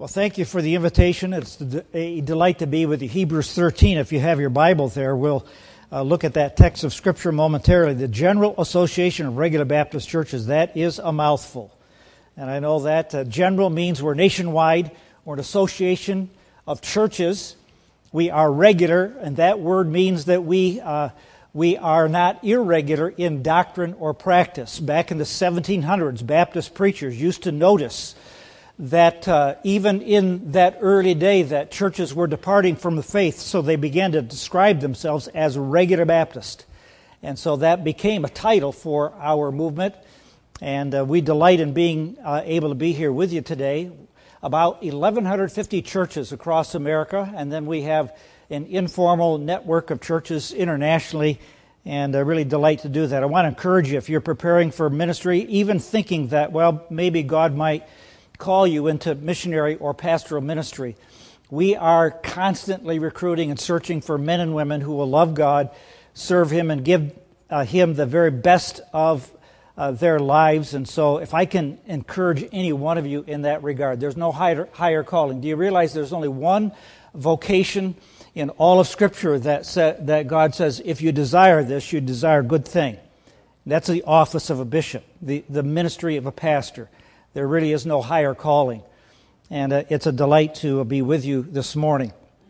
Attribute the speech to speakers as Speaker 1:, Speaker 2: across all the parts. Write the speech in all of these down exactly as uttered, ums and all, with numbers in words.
Speaker 1: Well, thank you for the invitation. It's a delight to be with you. Hebrews thirteen, if you have your Bible there, we'll uh, look at that text of Scripture momentarily. The General Association of Regular Baptist Churches, that is a mouthful. And I know that uh, general means we're nationwide. We're an association of churches. We are regular, and that word means that we uh, we are not irregular in doctrine or practice. Back in the seventeen hundreds, Baptist preachers used to notice that uh, even in that early day that churches were departing from the faith, so they began to describe themselves as regular Baptist. And so that became a title for our movement, and uh, we delight in being uh, able to be here with you today. About eleven fifty churches across America, and then we have an informal network of churches internationally, and I really delight to do that. I want to encourage you, if you're preparing for ministry, even thinking that, well, maybe God might call you into missionary or pastoral ministry. We are constantly recruiting and searching for men and women who will love God, serve Him, and give uh, Him the very best of uh, their lives. And so if I can encourage any one of you in that regard, there's no higher, higher calling. Do you realize there's only one vocation in all of Scripture that sa- that God says, if you desire this, you desire a good thing? That's the office of a bishop, the, the ministry of a pastor. There really is no higher calling. And uh, it's a delight to uh, be with you this morning.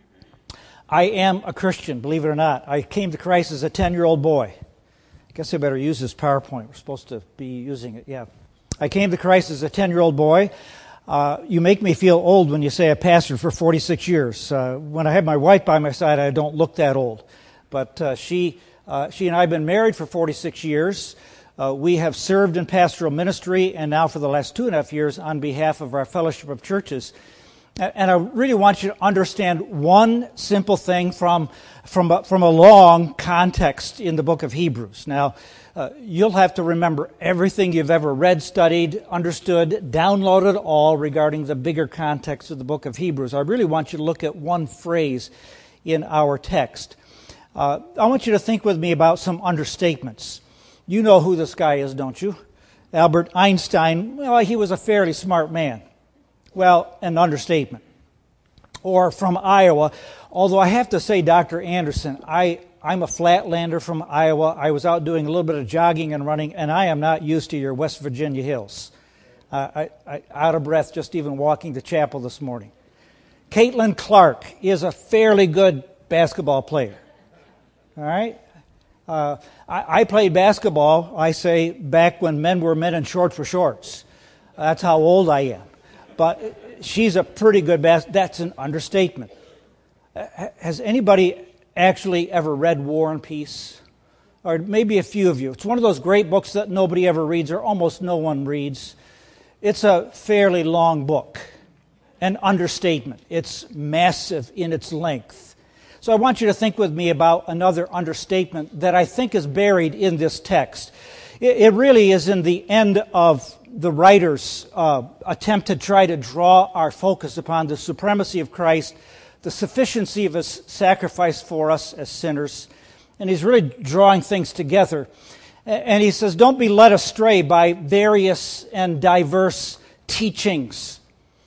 Speaker 1: I am a Christian, believe it or not. I came to Christ as a ten-year-old boy. I guess I better use this PowerPoint. We're supposed to be using it, yeah. I came to Christ as a ten-year-old boy. Uh, you make me feel old when you say I pastored for forty-six years. Uh, when I have my wife by my side, I don't look that old. But uh, she, uh, she and I have been married for forty-six years. Uh, we have served in pastoral ministry, and now for the last two and a half years on behalf of our fellowship of churches. And I really want you to understand one simple thing from from a, from a long context in the book of Hebrews. Now, uh, you'll have to remember everything you've ever read, studied, understood, downloaded all regarding the bigger context of the book of Hebrews. I really want you to look at one phrase in our text. Uh, I want you to think with me about some understatements. You know who this guy is, don't you? Albert Einstein. Well, he was a fairly smart man. Well, an understatement. Or from Iowa, although I have to say, Doctor Anderson, I, I'm a flatlander from Iowa. I was out doing a little bit of jogging and running, and I am not used to your West Virginia hills. Uh, I, I, out of breath just even walking to chapel this morning. Caitlin Clark is a fairly good basketball player. All right? Uh, I, I played basketball, I say, back when men were men and shorts were shorts. That's how old I am. But she's a pretty good bas- that's an understatement. Uh, has anybody actually ever read War and Peace? Or maybe a few of you. It's one of those great books that nobody ever reads, or almost no one reads. It's a fairly long book. An understatement. It's massive in its length. So I want you to think with me about another understatement that I think is buried in this text. It really is in the end of the writer's uh, attempt to try to draw our focus upon the supremacy of Christ, the sufficiency of His sacrifice for us as sinners. And he's really drawing things together. And he says, don't be led astray by various and diverse teachings.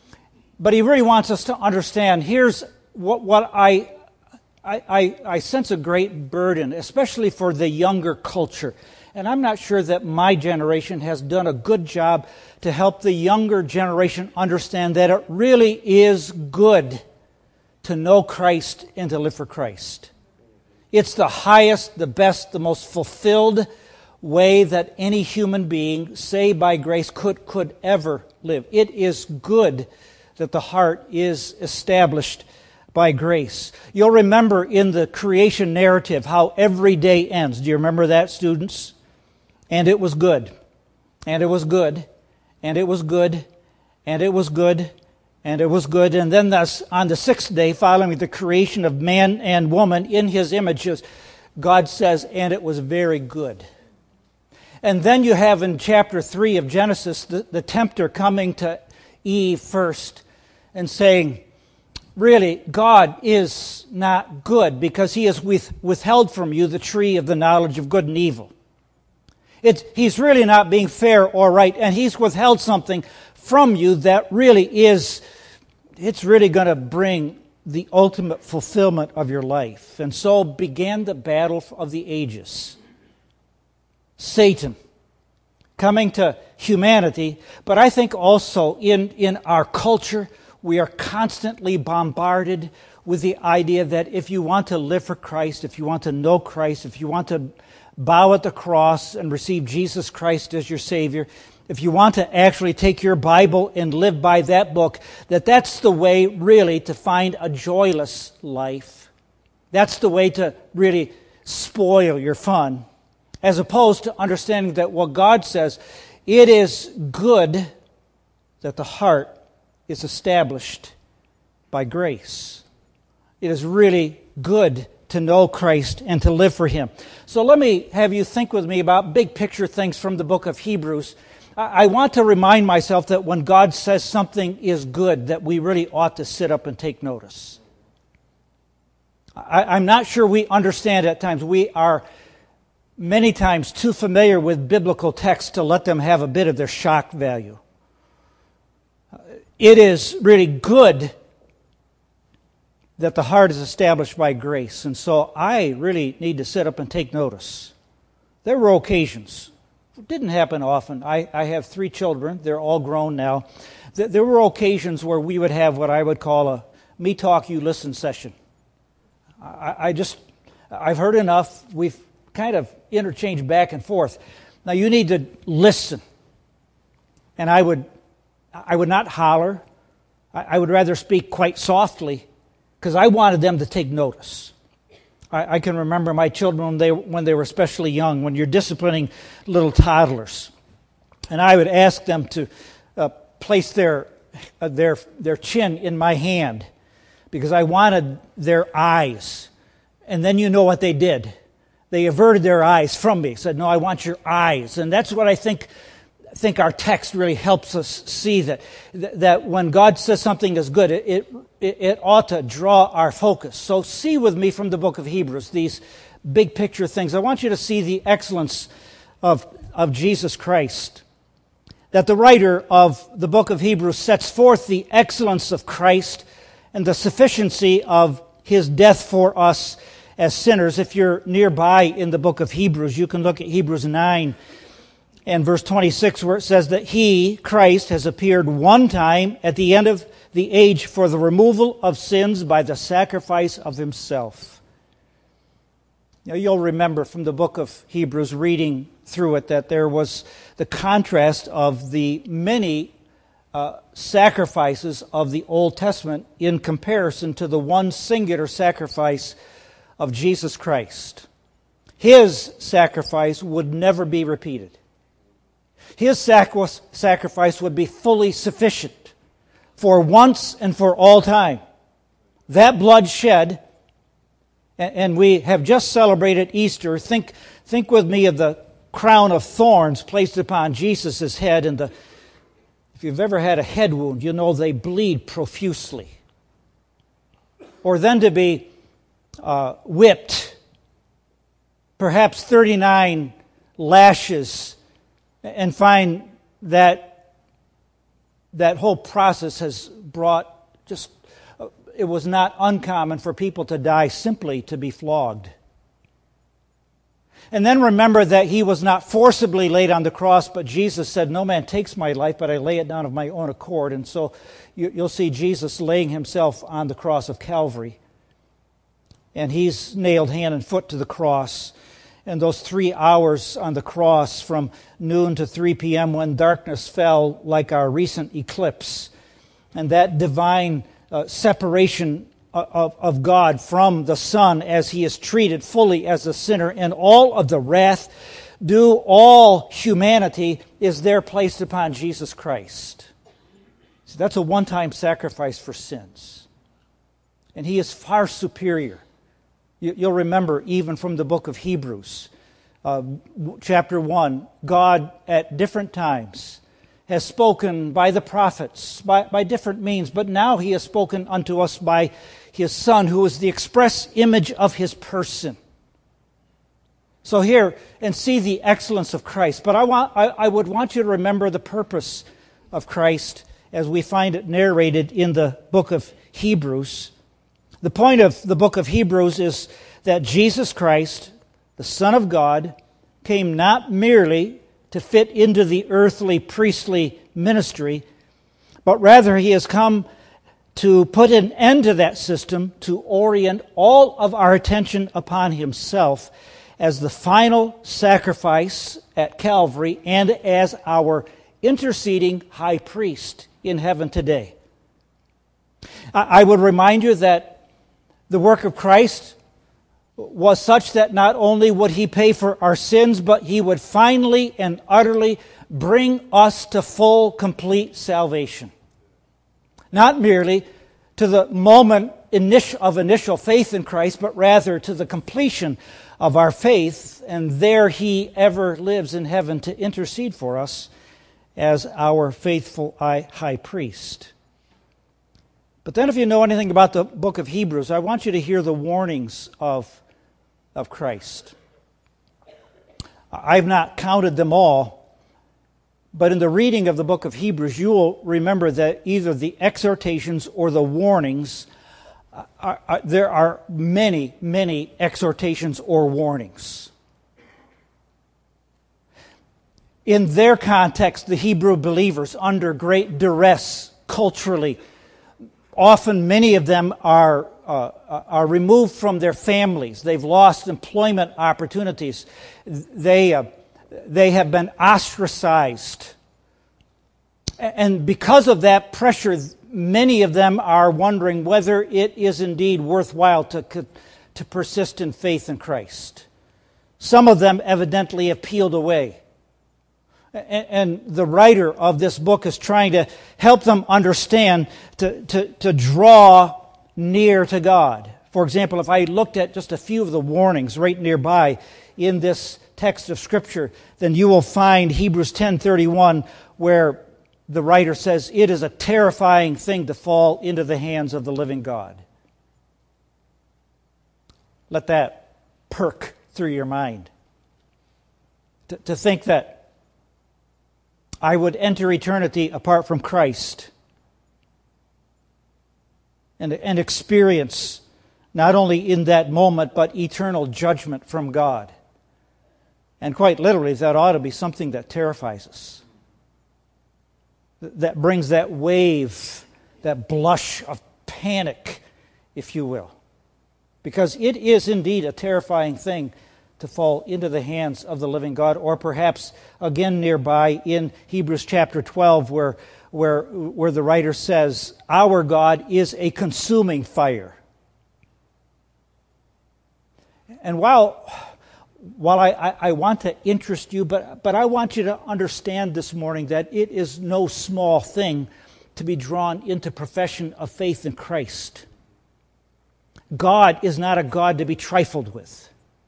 Speaker 1: But he really wants us to understand, here's what, what I... I, I, I sense a great burden, especially for the younger culture. And I'm not sure that my generation has done a good job to help the younger generation understand that it really is good to know Christ and to live for Christ. It's the highest, the best, the most fulfilled way that any human being, saved by grace, could, could ever live. It is good that the heart is established by grace. You'll remember in the creation narrative how every day ends. Do you remember that, students? And it was good. And it was good. And it was good. And it was good. And it was good. And then thus, on the sixth day, following the creation of man and woman in His images, God says, and it was very good. And then you have in chapter three of Genesis, the, the tempter coming to Eve first and saying, really, God is not good because He has with, withheld from you the tree of the knowledge of good and evil. It's, he's really not being fair or right, and He's withheld something from you that really is it's really going to bring the ultimate fulfillment of your life. And so began the battle of the ages. Satan coming to humanity, but I think also in, in our culture, we are constantly bombarded with the idea that if you want to live for Christ, if you want to know Christ, if you want to bow at the cross and receive Jesus Christ as your Savior, if you want to actually take your Bible and live by that book, that that's the way really to find a joyless life. That's the way to really spoil your fun, as opposed to understanding that what God says, it is good that the heart is established by grace. It is really good to know Christ and to live for Him. So let me have you think with me about big picture things from the book of Hebrews. I want to remind myself that when God says something is good, that we really ought to sit up and take notice. I, I'm not sure we understand at times. We are many times too familiar with biblical texts to let them have a bit of their shock value. It is really good that the heart is established by grace. And so I really need to sit up and take notice. There were occasions. It didn't happen often. I, I have three children. They're all grown now. There were occasions where we would have what I would call a me talk, you listen session. I, I just, I've heard enough. We've kind of interchanged back and forth. Now you need to listen. And I would, I would not holler. I, I would rather speak quite softly because I wanted them to take notice. I, I can remember my children when they, when they were especially young, when you're disciplining little toddlers. And I would ask them to uh, place their, uh, their, their chin in my hand because I wanted their eyes. And then you know what they did. They averted their eyes from me. Said, no, I want your eyes. And that's what I think I think our text really helps us see, that that when God says something is good, it, it, it ought to draw our focus. So see with me from the book of Hebrews these big picture things. I want you to see the excellence of, of Jesus Christ. That the writer of the book of Hebrews sets forth the excellence of Christ and the sufficiency of His death for us as sinners. If you're nearby in the book of Hebrews, you can look at Hebrews nine and verse twenty-six, where it says that He, Christ, has appeared one time at the end of the age for the removal of sins by the sacrifice of Himself. Now, you'll remember from the book of Hebrews, reading through it, that there was the contrast of the many uh, sacrifices of the Old Testament in comparison to the one singular sacrifice of Jesus Christ. His sacrifice would never be repeated. His sacrifice would be fully sufficient for once and for all time. That blood shed, and we have just celebrated Easter. Think, think with me of the crown of thorns placed upon Jesus' head. And the, if you've ever had a head wound, you know they bleed profusely. Or then to be uh, whipped, perhaps thirty-nine lashes, and find that that whole process has brought just, it was not uncommon for people to die simply to be flogged. And then remember that He was not forcibly laid on the cross, but Jesus said, no man takes my life, but I lay it down of my own accord. And so you, you'll see Jesus laying Himself on the cross of Calvary. And He's nailed hand and foot to the cross. And those three hours on the cross from noon to three p.m. when darkness fell like our recent eclipse, and that divine uh, separation of, of God from the Son as He is treated fully as a sinner, and all of the wrath due all humanity is there placed upon Jesus Christ. So that's a one-time sacrifice for sins. And He is far superior. You'll remember even from the book of Hebrews, uh, chapter one, God at different times has spoken by the prophets, by, by different means, but now He has spoken unto us by His Son, who is the express image of His person. So here, and see the excellence of Christ. But I want, I, I would want you to remember the purpose of Christ as we find it narrated in the book of Hebrews. The point of the book of Hebrews is that Jesus Christ, the Son of God, came not merely to fit into the earthly priestly ministry, but rather he has come to put an end to that system, to orient all of our attention upon himself as the final sacrifice at Calvary and as our interceding high priest in heaven today. I would remind you that the work of Christ was such that not only would he pay for our sins, but he would finally and utterly bring us to full, complete salvation. Not merely to the moment of initial faith in Christ, but rather to the completion of our faith, and there he ever lives in heaven to intercede for us as our faithful high priest. But then if you know anything about the book of Hebrews, I want you to hear the warnings of, of Christ. I've not counted them all, but in the reading of the book of Hebrews, you will remember that either the exhortations or the warnings, are, are, there are many, many exhortations or warnings. In their context, the Hebrew believers, under great duress culturally, often many of them are, uh, are removed from their families. They've lost employment opportunities. They, uh, they have been ostracized. And because of that pressure, many of them are wondering whether it is indeed worthwhile to, to persist in faith in Christ. Some of them evidently have peeled away. And the writer of this book is trying to help them understand to, to, to draw near to God. For example, if I looked at just a few of the warnings right nearby in this text of Scripture, then you will find Hebrews ten thirty-one, where the writer says, "It is a terrifying thing to fall into the hands of the living God." Let that perk through your mind. To, to think that I would enter eternity apart from Christ and, and experience not only in that moment, but eternal judgment from God. And quite literally, that ought to be something that terrifies us. That brings that wave, that blush of panic, if you will. Because it is indeed a terrifying thing to fall into the hands of the living God, or perhaps again nearby in Hebrews chapter twelve, where, where, where the writer says, "Our God is a consuming fire." And while, while I, I, I want to interest you, but, but I want you to understand this morning that it is no small thing to be drawn into profession of faith in Christ. God is not a God to be trifled with.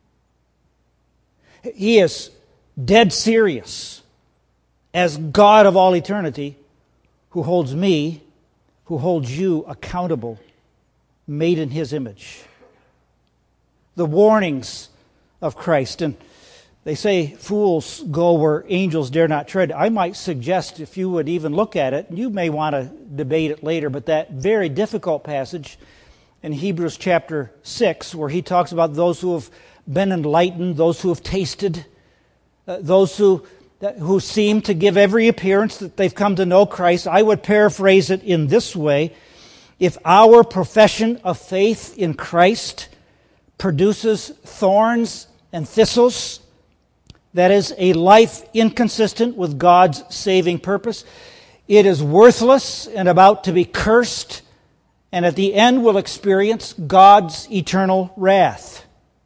Speaker 1: He is dead serious as God of all eternity, who holds me, who holds you accountable, made in His image. The warnings of Christ, and they say fools go where angels dare not tread. I might suggest, if you would even look at it, you may want to debate it later, but that very difficult passage in Hebrews chapter six, where he talks about those who have been enlightened, those who have tasted, uh, those who that, who seem to give every appearance that they've come to know Christ. I would paraphrase it in this way: if our profession of faith in Christ produces thorns and thistles, that is, a life inconsistent with God's saving purpose, it is worthless and about to be cursed, and at the end will experience God's eternal wrath.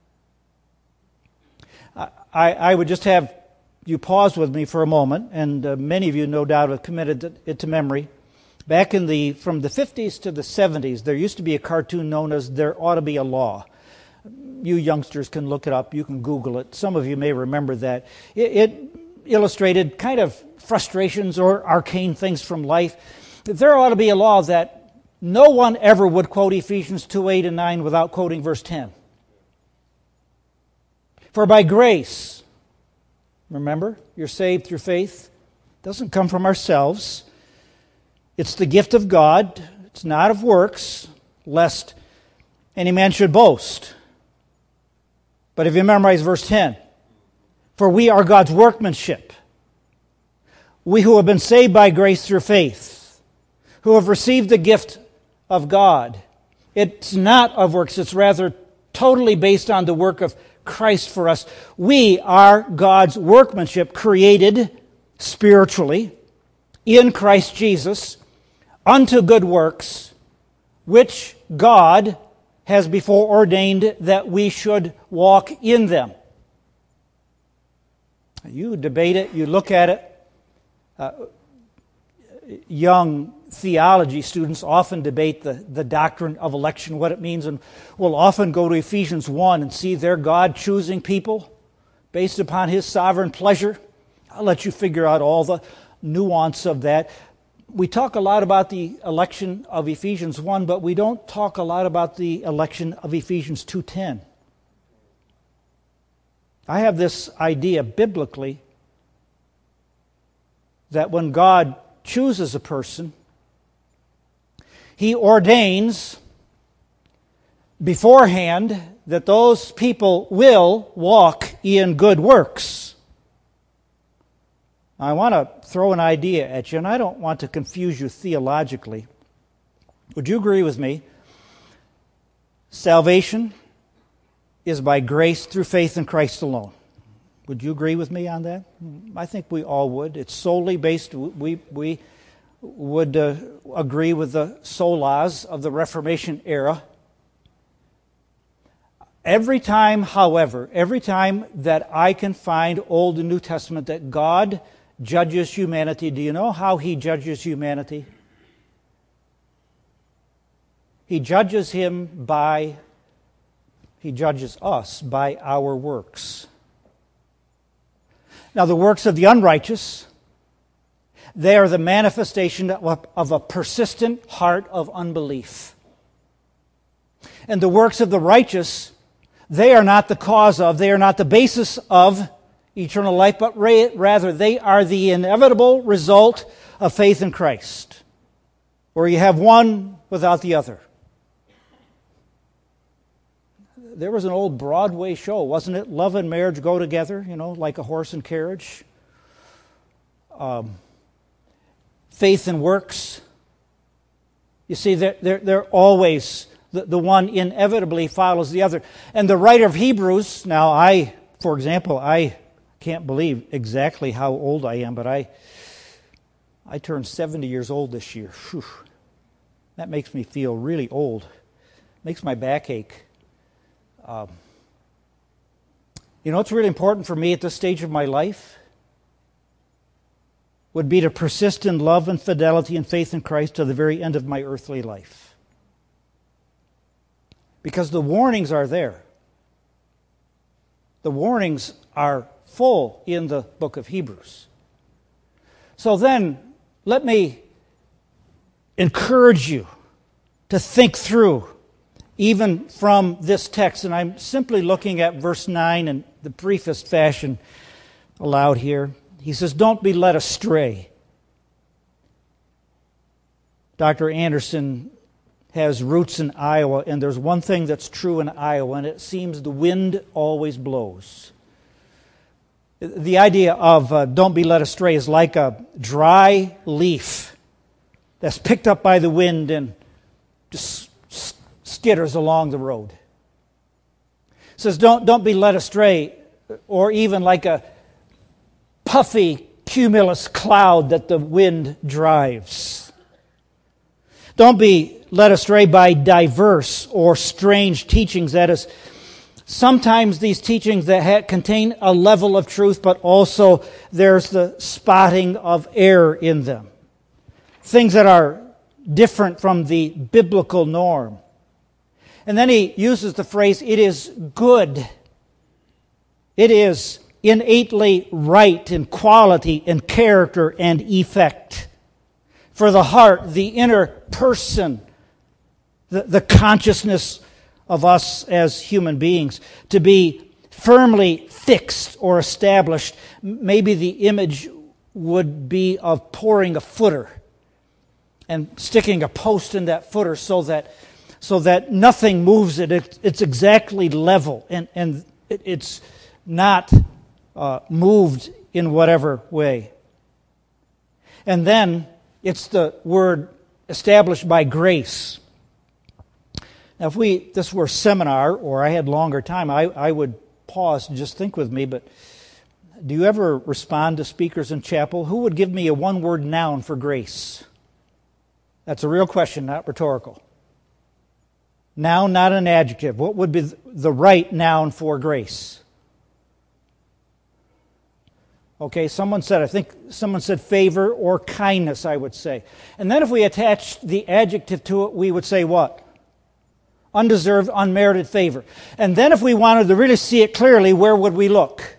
Speaker 1: I, I would just have you pause with me for a moment, and uh, many of you no doubt have committed it to memory. Back in the, from the fifties to the seventies, there used to be a cartoon known as There Ought to Be a Law. You youngsters can look it up, you can Google it. Some of you may remember that. It, it illustrated kind of frustrations or arcane things from life. There ought to be a law that no one ever would quote Ephesians two, eight, and nine without quoting verse ten. For by grace, remember, you're saved through faith. It doesn't come from ourselves. It's the gift of God. It's not of works, lest any man should boast. But if you memorize verse ten, for we are God's workmanship, we who have been saved by grace through faith, who have received the gift of God. It's not of works, it's rather totally based on the work of Christ for us. We are God's workmanship, created spiritually in Christ Jesus unto good works, which God has before ordained that we should walk in them. You debate it, you look at it. Uh, young theology students often debate the, the doctrine of election, what it means, and will often go to Ephesians one and see their God choosing people based upon His sovereign pleasure. I'll let you figure out all the nuance of that. We talk a lot about the election of Ephesians one, but we don't talk a lot about the election of Ephesians two ten. I have this idea biblically that when God chooses a person, He ordains beforehand that those people will walk in good works. I want to throw an idea at you, and I don't want to confuse you theologically. Would you agree with me? Salvation is by grace through faith in Christ alone. Would you agree with me on that? I think we all would. It's solely based, we, we would uh, agree with the solas of the Reformation era. Every time, however, every time that I can find Old and New Testament that God judges humanity, do you know how He judges humanity? He judges him by, He judges us by our works. Now, the works of the unrighteous, they are the manifestation of a persistent heart of unbelief. And the works of the righteous, they are not the cause of, they are not the basis of eternal life, but rather they are the inevitable result of faith in Christ, where you have one without the other. There was an old Broadway show, wasn't it? Love and marriage go together, you know, like a horse and carriage. Um, faith and works. You see, they're, they're, they're always, the, the one inevitably follows the other. And the writer of Hebrews, now I, for example, I can't believe exactly how old I am, but I, I turned seventy years old this year. Whew. That makes me feel really old. Makes my back ache. Um, you know what's really important for me at this stage of my life? Would be to persist in love and fidelity and faith in Christ to the very end of my earthly life. Because the warnings are there. The warnings are full in the book of Hebrews. So then, let me encourage you to think through even from this text, and I'm simply looking at verse nine in the briefest fashion aloud here. He says, don't be led astray. Doctor Anderson has roots in Iowa, and there's one thing that's true in Iowa, and it seems the wind always blows. The idea of uh, don't be led astray is like a dry leaf that's picked up by the wind and just skitters along the road. It says don't, don't be led astray, or even like a puffy cumulus cloud that the wind drives. Don't be led astray by diverse or strange teachings. That is, sometimes these teachings that ha- contain a level of truth, but also there's the spotting of error in them. Things that are different from the biblical norm. And then he uses the phrase, it is good. It is innately right in quality and character and effect. For the heart, the inner person, the, the consciousness of us as human beings, to be firmly fixed or established. Maybe the image would be of pouring a footer. and sticking a post in that footer so that so that nothing moves it. it it's exactly level, and, and it, it's not uh, moved in whatever way. And then it's the word established by grace. Now, if we this were seminar, or I had longer time, I, I would pause and just think with me, but do you ever respond to speakers in chapel? Who would give me a one-word noun for grace? That's a real question, not rhetorical. Noun, not an adjective. What would be the right noun for grace? Okay, someone said, I think someone said favor or kindness, I would say. And then if we attached the adjective to it, we would say what? Undeserved, unmerited favor. And then if we wanted to really see it clearly, where would we look?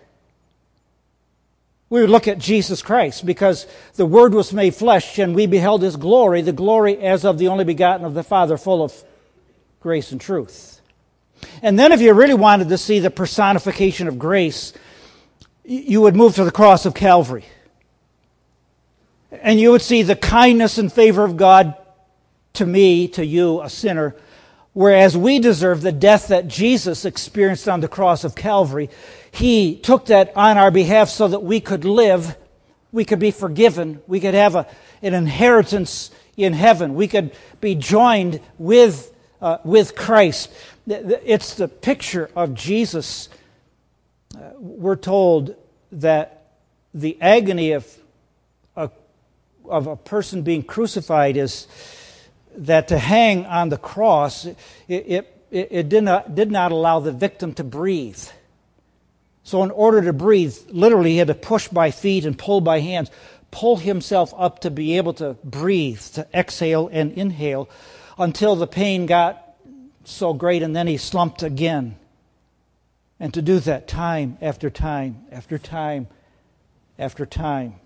Speaker 1: We would look at Jesus Christ, because the Word was made flesh and we beheld His glory, the glory as of the only begotten of the Father, full of grace and truth. And then if you really wanted to see the personification of grace, you would move to the cross of Calvary. And you would see the kindness and favor of God to me, to you, a sinner, whereas we deserve the death that Jesus experienced on the cross of Calvary. He took that on our behalf so that we could live, we could be forgiven, we could have a, an inheritance in heaven, we could be joined with, uh, with Christ. It's the picture of Jesus. Uh, we're told that the agony of a, of a person being crucified is that to hang on the cross, it, it, it did not, did not allow the victim to breathe. So in order to breathe, literally he had to push by feet and pull by hands, pull himself up to be able to breathe, to exhale and inhale, until the pain got so great, and then he slumped again. And to do that time after time after time after time.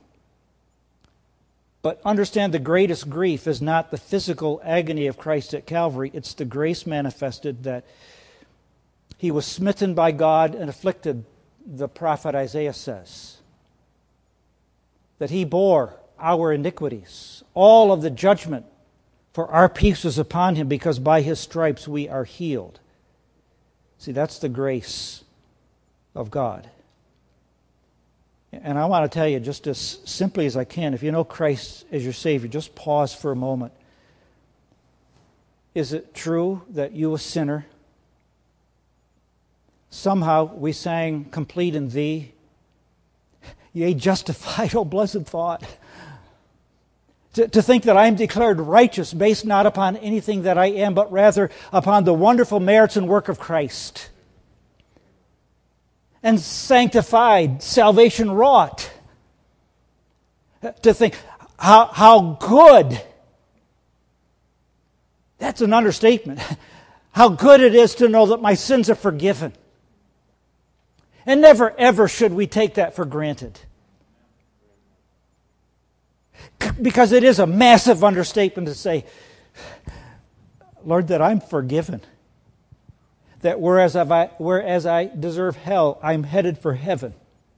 Speaker 1: But understand, the greatest grief is not the physical agony of Christ at Calvary. It's the grace manifested that He was smitten by God and afflicted, the prophet Isaiah says. That He bore our iniquities. All of the judgment for our peace was upon Him, because by His stripes we are healed. See, that's the grace of God. And I want to tell you, just as simply as I can, if you know Christ as your Savior, just pause for a moment. Is it true that you, a sinner, somehow we sang, complete in Thee, yea, justified, oh blessed thought. To, to think that I am declared righteous based not upon anything that I am, but rather upon the wonderful merits and work of Christ. And sanctified, salvation wrought. To think how, how good, that's an understatement, how good it is to know that my sins are forgiven. And never ever should we take that for granted. Because it is a massive understatement to say, Lord, that I'm forgiven. That whereas I, whereas I deserve hell, I'm headed for heaven.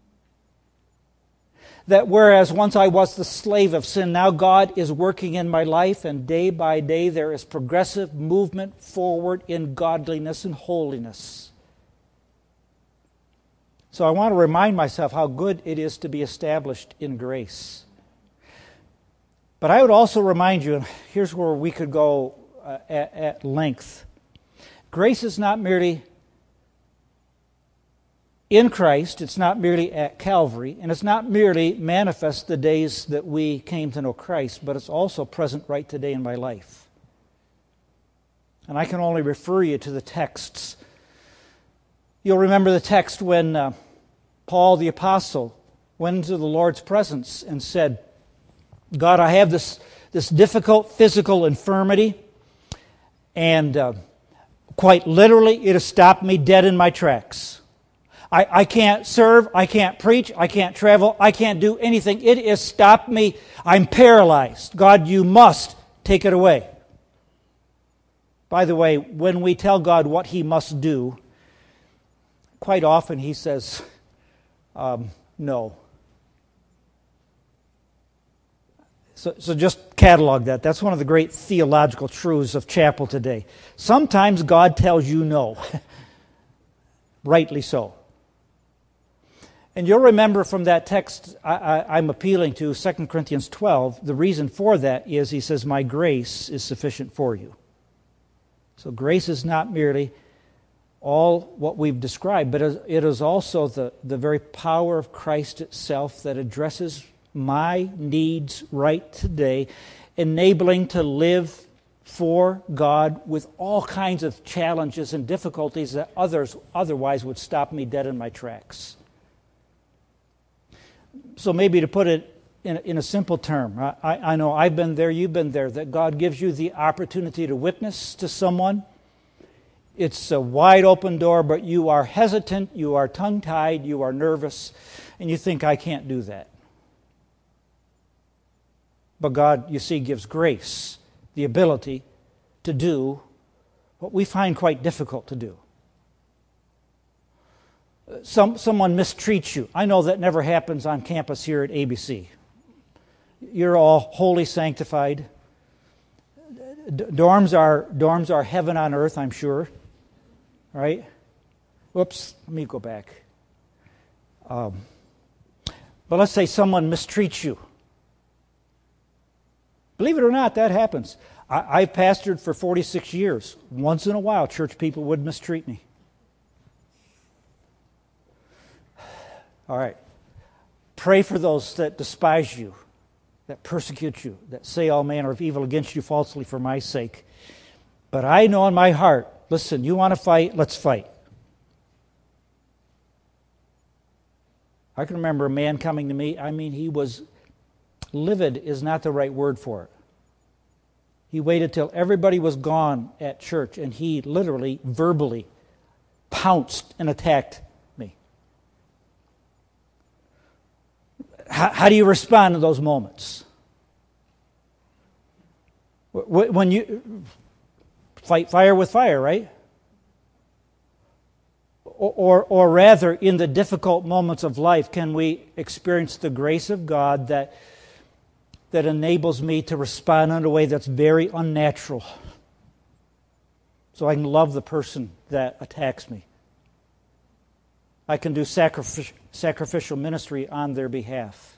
Speaker 1: That whereas once I was the slave of sin, now God is working in my life, and day by day there is progressive movement forward in godliness and holiness. So I want to remind myself how good it is to be established in grace. But I would also remind you, and here's where we could go uh, at, at length. Grace is not merely in Christ, it's not merely at Calvary, and it's not merely manifest the days that we came to know Christ, but it's also present right today in my life. And I can only refer you to the texts. You'll remember the text when uh, Paul the Apostle went into the Lord's presence and said, God, I have this, this difficult physical infirmity, and uh, quite literally it has stopped me dead in my tracks. I, I can't serve, I can't preach, I can't travel, I can't do anything. It has stopped me. I'm paralyzed. God, you must take it away. By the way, when we tell God what He must do, quite often He says, um, no. So, so just catalog that. That's one of the great theological truths of chapel today. Sometimes God tells you no. Rightly so. And you'll remember from that text I, I, I'm appealing to, Second Corinthians twelve, the reason for that is he says, my grace is sufficient for you. So grace is not merely all what we've described, but it is also the, the very power of Christ itself that addresses my needs right today, enabling to live for God with all kinds of challenges and difficulties that others otherwise would stop me dead in my tracks. So maybe to put it in, in a simple term, I, I know I've been there, you've been there, that God gives you the opportunity to witness to someone. It's a wide open door, but you are hesitant, you are tongue-tied, you are nervous, and you think, I can't do that. But God, you see, gives grace, the ability to do what we find quite difficult to do. Some, someone mistreats you. I know that never happens on campus here at A B C. You're all wholly sanctified. D- dorms are dorms are heaven on earth, I'm sure. Right? Whoops, let me go back. Um, but let's say someone mistreats you. Believe it or not, that happens. I, I've pastored for forty-six years. Once in a while, church people would mistreat me. All right. Pray for those that despise you, that persecute you, that say all manner of evil against you falsely for my sake. But I know in my heart, listen, you want to fight, let's fight. I can remember a man coming to me, I mean, he was livid is not the right word for it. He waited till everybody was gone at church, and he literally, verbally pounced and attacked me. How, how do you respond to those moments? When you fight fire with fire, right? Or, or, or rather, in the difficult moments of life, can we experience the grace of God that that enables me to respond in a way that's very unnatural, so I can love the person that attacks me. I can do sacrific- sacrificial ministry on their behalf.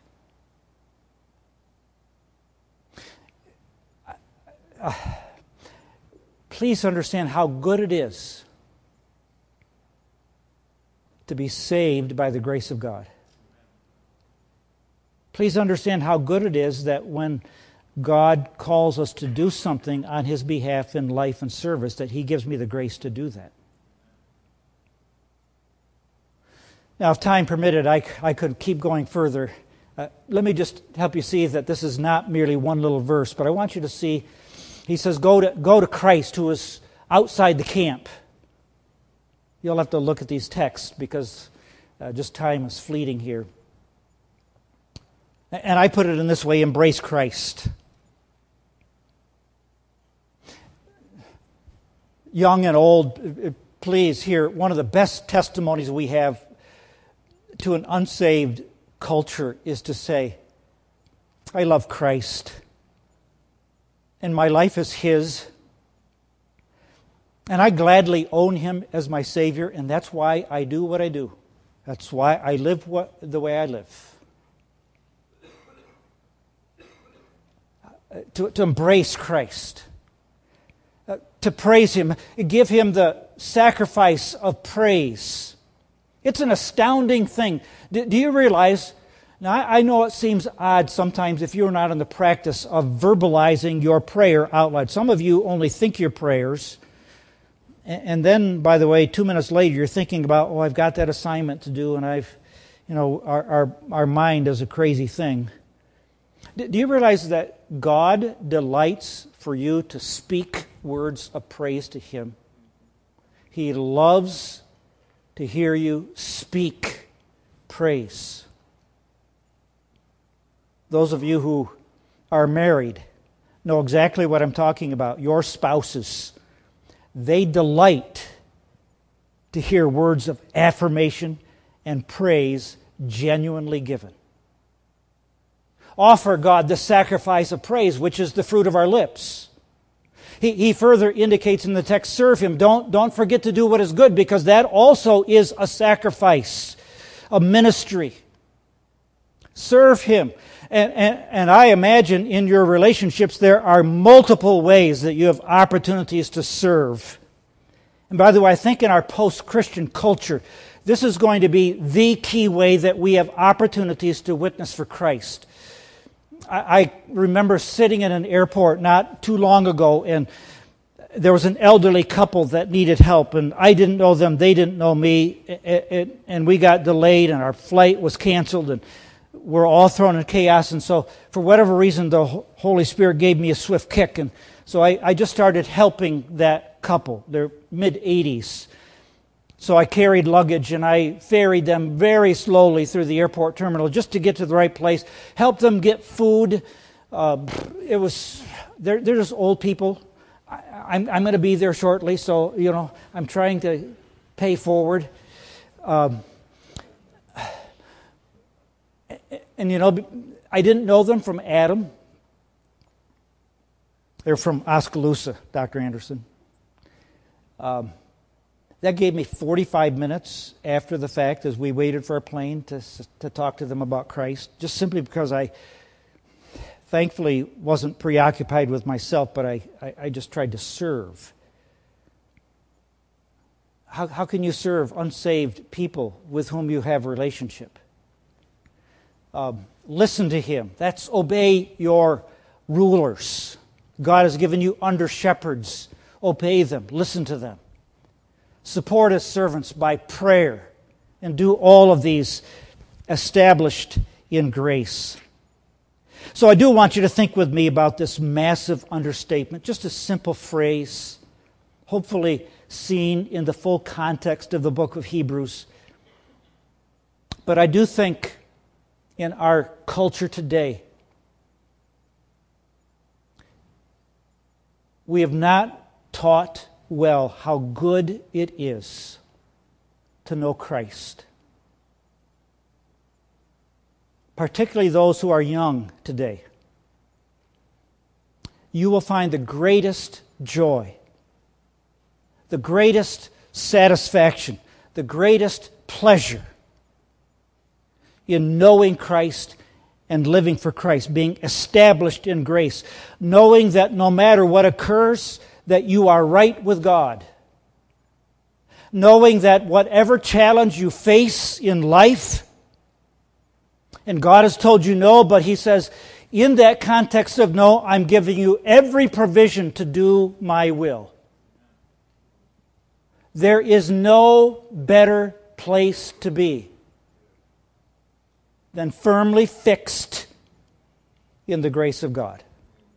Speaker 1: Uh, please understand how good it is to be saved by the grace of God. Please understand how good it is that when God calls us to do something on His behalf in life and service, that He gives me the grace to do that. Now, if time permitted, I, I could keep going further. Uh, let me just help you see that this is not merely one little verse, but I want you to see, he says, go to, go to Christ who is outside the camp. You'll have to look at these texts because uh, just time is fleeting here. And I put it in this way, embrace Christ. Young and old, please hear, one of the best testimonies we have to an unsaved culture is to say, I love Christ, and my life is His, and I gladly own Him as my Savior, and that's why I do what I do. That's why I live what, the way I live. To, to embrace Christ, uh, to praise Him, give Him the sacrifice of praise. It's an astounding thing. Do, do you realize, now I, I know it seems odd sometimes if you're not in the practice of verbalizing your prayer out loud. Some of you only think your prayers, and, and then, by the way, two minutes later you're thinking about, oh, I've got that assignment to do, and I've, you know, our our, our mind is a crazy thing. Do you realize that God delights for you to speak words of praise to Him? He loves to hear you speak praise. Those of you who are married know exactly what I'm talking about. Your spouses, they delight to hear words of affirmation and praise genuinely given. offer God the sacrifice of praise, which is the fruit of our lips. He, he further indicates in the text, serve Him. Don't, don't forget to do what is good, because that also is a sacrifice, a ministry. Serve Him. And, and, and I imagine in your relationships there are multiple ways that you have opportunities to serve. And by the way, I think in our post-Christian culture, this is going to be the key way that we have opportunities to witness for Christ. I, I remember sitting in an airport not too long ago, and there was an elderly couple that needed help, and I didn't know them, they didn't know me, and we got delayed, and our flight was canceled, and we're all thrown in chaos. And so for whatever reason, the Holy Spirit gave me a swift kick, and so I, I just started helping that couple. They're mid-eighties. So I carried luggage, and I ferried them very slowly through the airport terminal just to get to the right place, helped them get food. Uh, it was, they're, they're just old people. I, I'm, I'm going to be there shortly, so, you know, I'm trying to pay forward. Um, And, you know, I didn't know them from Adam. They're from Oskaloosa, Doctor Anderson. Um, that gave me forty-five minutes after the fact as we waited for our plane to, to talk to them about Christ, just simply because I thankfully wasn't preoccupied with myself, but I, I, I just tried to serve. How, how can you serve unsaved people with whom you have a relationship? Um, listen to Him. That's obey your rulers. God has given you under shepherds. Obey them. Listen to them. Support His servants by prayer. And do all of these established in grace. So I do want you to think with me about this massive understatement. Just a simple phrase, hopefully seen in the full context of the book of Hebrews. But I do think in our culture today, we have not taught well how good it is to know Christ. Particularly those who are young today. You will find the greatest joy, the greatest satisfaction, the greatest pleasure in knowing Christ and living for Christ, being established in grace, knowing that no matter what occurs, that you are right with God, knowing that whatever challenge you face in life, and God has told you no, but He says, in that context of no, I'm giving you every provision to do my will. There is no better place to be than firmly fixed in the grace of God.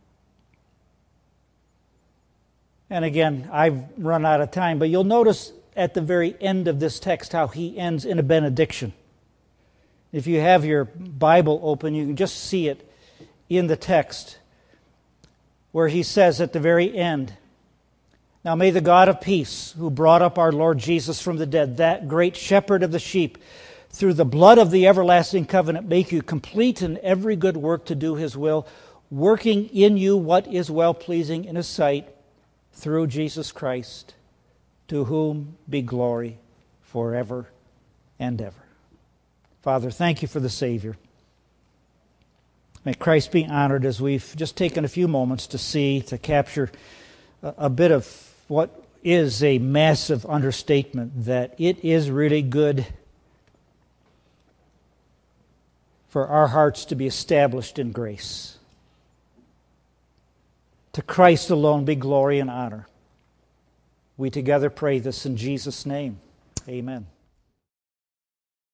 Speaker 1: And again, I've run out of time, but you'll notice at the very end of this text how he ends in a benediction. If you have your Bible open, you can just see it in the text where he says at the very end, "Now may the God of peace, who brought up our Lord Jesus from the dead, that great shepherd of the sheep, through the blood of the everlasting covenant, make you complete in every good work to do His will, working in you what is well-pleasing in His sight, through Jesus Christ, to whom be glory forever and ever." Father, thank You for the Savior. May Christ be honored as we've just taken a few moments to see, to capture a, a bit of what is a massive understatement, that it is really good for our hearts to be established in grace. To Christ alone be glory and honor. We together pray this in Jesus' name. Amen.